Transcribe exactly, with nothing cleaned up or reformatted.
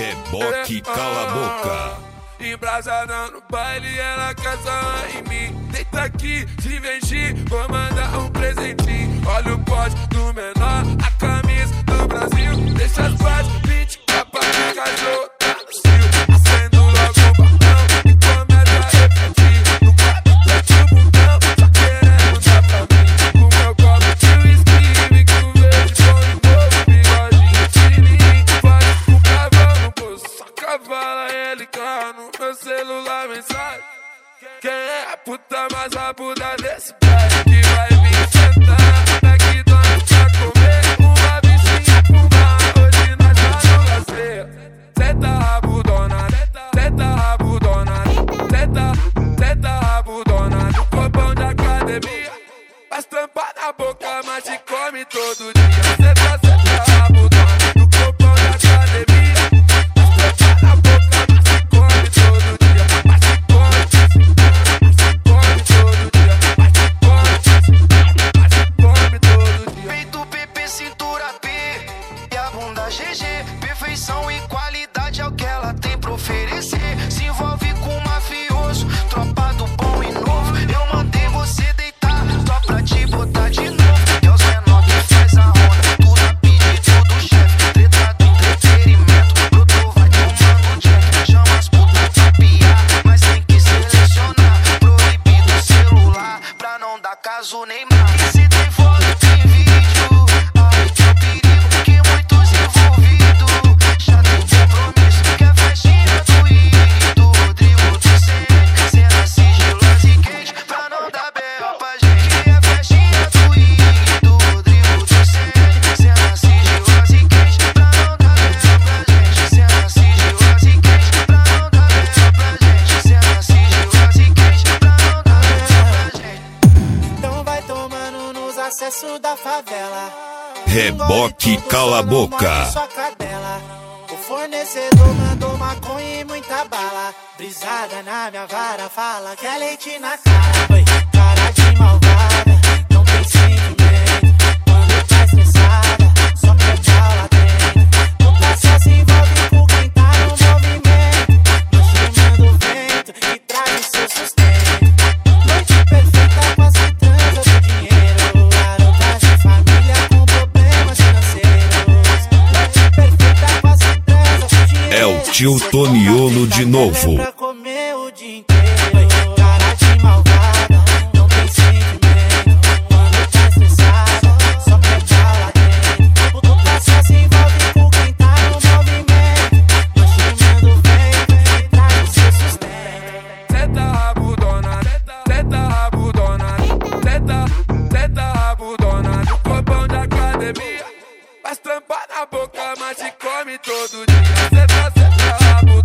Reboque cala a boca. Embrasada no baile, ela quer sarrar em mim. Deita aqui, se venci, vou mandar um presentinho. Olha o pote do menor, a camisa do Brasil. Deixa as partes, vinte capa de cachorro, tá no cio. Acendo logo o balão e começa a refletir. No quadro, mete o bundão, só querendo dar pra mim. Com meu copo de whisky, mixo verde com novo bigodinho fininho. Pode com cavalo no bolso, só cavala ele cano. Meu celular, mensagem. Quem é a puta mais rabuda desse baile? Que vai vir sentar na McDonald's pra comer uma bichinha fumar. Hoje nós tá no lazer. Senta rabudona, senta rabudona, senta, senta rabudona no copão de academia. Faz tampa na boca, mas te come todo dia. Senta, senta rabudona no copão de academia. Faz tampa na boca, mas te come todo dia. Mas te come, mas te come todo dia. Mas te come, mas te come todo dia. Peito P P, cintura P e a bunda G G. Perfeição e qualidade é o que ela tem pra oferecer. Se envolve com um mafioso, tropa do bom e novo. Eu mandei você deitar, só pra te botar de novo. É os menor que faz a onda, tudo a pedido do chefe. Treta do entretenimento, brotou, vai tomando jack. Chama as putas pra piar, mas tem que selecionar. Proibido o celular, pra não dar caso nem mais. E se tem foto, tem vídeo, ai que é o perigo, que muitos envolvidos já tem compromisso. Que é festinha do I do Rodrigo do Cem, cena sigilosa e quente, pra não dar B O pra gente. Que é festinha do I do Rodrigo do Cem, cena sigilosa e quente, pra não dar B O pra gente. Cena sigilosa e quente, pra não dar B O pra gente. Cena sigilosa e quente, pra não dar B O pra gente. Então vai tomando nos acessos da favela. Reboque cala a boca. Sua cadela. O fornecedor mandou maconha e muita bala. Brisada na minha vara, fala que é leite na cara. Oi, cara de malvada, não tem sentimento. Quando tá estressada, só quer dar lá dentro. Nunca só se envolve com quem tá no movimento. Não chamando o vento e traz o seu sustento. Noite perfeita com as transa do dinheiro. Garotas de família com problemas financeiros. Noite perfeita com as transa do dinheiro. É o tio Toniolo de novo. Pra comer o dia inteiro. Cara de malvada, não tem sentimento. Quando tá estressada, só quer dar lá dentro. Nunca só se envolve com quem tá no movimento. Mas chamando o vento e traz o seu sustento. Senta rabudona, senta rabudona, senta, senta rabudona no copão de academia. Faz tampa na boca, mas te come todo dia. Senta, senta rabudona.